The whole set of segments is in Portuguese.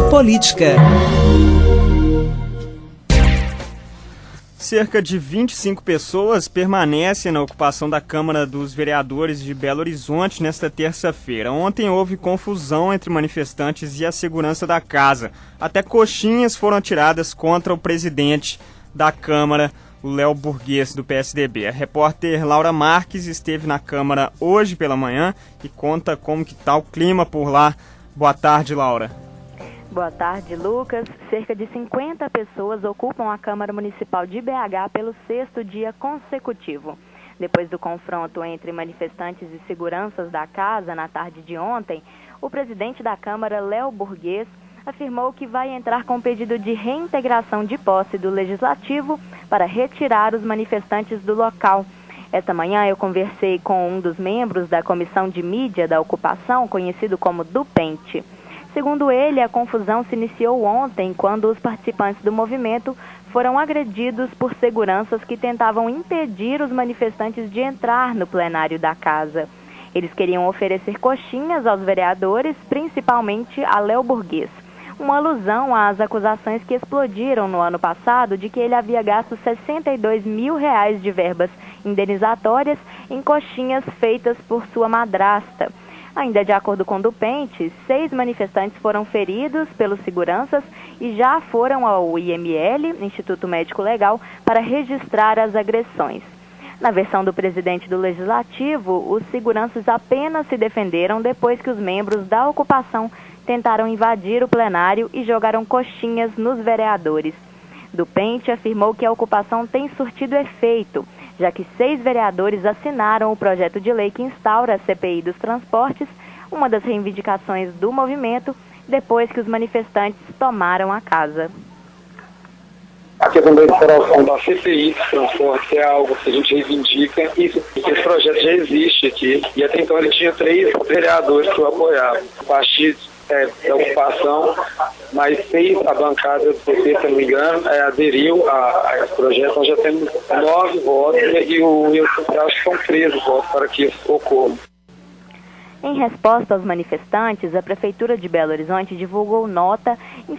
Política. Cerca de 25 pessoas permanecem na ocupação da Câmara dos Vereadores de Belo Horizonte nesta terça-feira. Ontem houve confusão entre manifestantes e a segurança da casa. Até coxinhas foram atiradas contra o presidente da Câmara, o Léo Burguês, do PSDB. A repórter Laura Marques esteve na Câmara hoje pela manhã e conta como que está o clima por lá. Boa tarde, Laura. Boa tarde, Lucas. Cerca de 50 pessoas ocupam a Câmara Municipal de BH pelo 6º dia consecutivo. Depois do confronto entre manifestantes e seguranças da casa na tarde de ontem, o presidente da Câmara, Léo Burguês, afirmou que vai entrar com pedido de reintegração de posse do Legislativo para retirar os manifestantes do local. Esta manhã eu conversei com um dos membros da Comissão de Mídia da Ocupação, conhecido como DUPENTE. Segundo ele, a confusão se iniciou ontem, quando os participantes do movimento foram agredidos por seguranças que tentavam impedir os manifestantes de entrar no plenário da casa. Eles queriam oferecer coxinhas aos vereadores, principalmente a Léo Burguês, uma alusão às acusações que explodiram no ano passado de que ele havia gasto R$62 mil de verbas indenizatórias em coxinhas feitas por sua madrasta. Ainda de acordo com o DUPENTE, 6 manifestantes foram feridos pelos seguranças e já foram ao IML, Instituto Médico Legal, para registrar as agressões. Na versão do presidente do Legislativo, os seguranças apenas se defenderam depois que os membros da ocupação tentaram invadir o plenário e jogaram coxinhas nos vereadores. DUPENTE afirmou que a ocupação tem surtido efeito, já que 6 vereadores assinaram o projeto de lei que instaura a CPI dos transportes, uma das reivindicações do movimento, depois que os manifestantes tomaram a casa. A questão da instauração da CPI dos transportes é algo que a gente reivindica. Esse projeto já existe aqui, e até então ele tinha 3 vereadores que o apoiavam. A partir da ocupação, mas 6 a bancada do PT, se não me engano, aderiu a esse projeto. Nós já temos 9 votos e eu acho que são 13 votos para que isso ocorra. Em resposta aos manifestantes, a Prefeitura de Belo Horizonte divulgou nota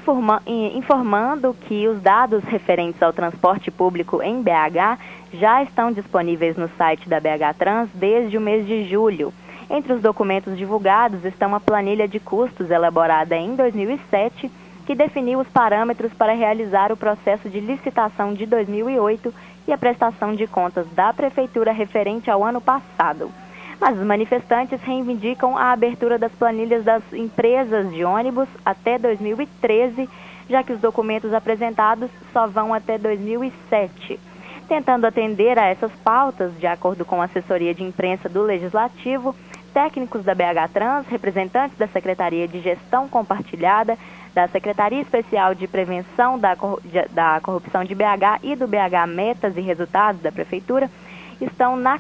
informando que os dados referentes ao transporte público em BH já estão disponíveis no site da BH Trans desde o mês de julho. Entre os documentos divulgados estão a planilha de custos elaborada em 2007, que definiu os parâmetros para realizar o processo de licitação de 2008 e a prestação de contas da Prefeitura referente ao ano passado. Mas os manifestantes reivindicam a abertura das planilhas das empresas de ônibus até 2013, já que os documentos apresentados só vão até 2007. Tentando atender a essas pautas, de acordo com a assessoria de imprensa do Legislativo, técnicos da BH Trans, representantes da Secretaria de Gestão Compartilhada, da Secretaria Especial de Prevenção da Corrupção de BH e do BH Metas e Resultados da Prefeitura, estão na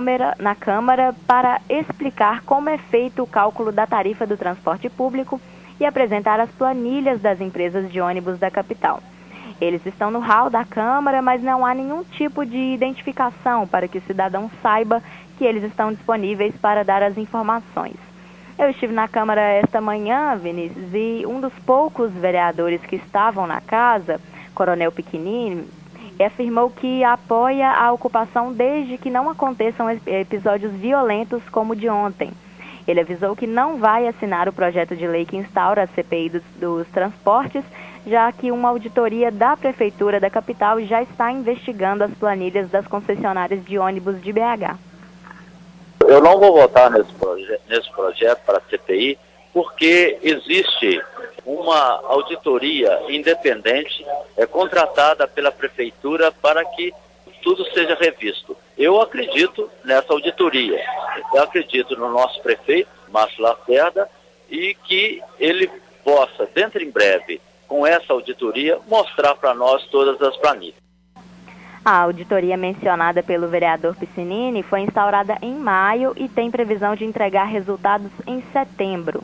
Câmara para explicar como é feito o cálculo da tarifa do transporte público e apresentar as planilhas das empresas de ônibus da capital. Eles estão no hall da Câmara, mas não há nenhum tipo de identificação para que o cidadão saiba que eles estão disponíveis para dar as informações. Eu estive na Câmara esta manhã, Vinícius, e um dos poucos vereadores que estavam na casa, Coronel Piquinini, afirmou que apoia a ocupação desde que não aconteçam episódios violentos como o de ontem. Ele avisou que não vai assinar o projeto de lei que instaura a CPI dos transportes, já que uma auditoria da Prefeitura da capital já está investigando as planilhas das concessionárias de ônibus de BH. Eu não vou votar nesse projeto para a CPI, porque existe uma auditoria independente contratada pela Prefeitura para que tudo seja revisto. Eu acredito nessa auditoria, eu acredito no nosso prefeito, Márcio Lacerda, e que ele possa, dentro em breve, com essa auditoria, mostrar para nós todas as planilhas. A auditoria mencionada pelo vereador Piscinini foi instaurada em maio e tem previsão de entregar resultados em setembro.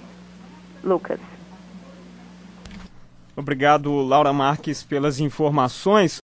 Lucas. Obrigado, Laura Marques, pelas informações.